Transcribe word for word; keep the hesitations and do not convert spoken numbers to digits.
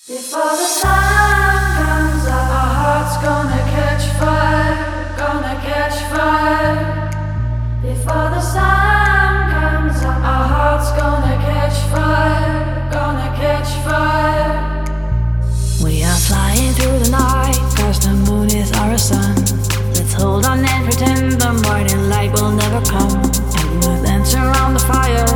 Before the sun comes up, our heart's gonna catch fire, gonna catch fire. Before the sun comes up, our heart's gonna catch fire, gonna catch fire. We are flying through the night, cause the moon is our sun. Let's hold on and pretend the morning light will never come. And we'll dance around the fire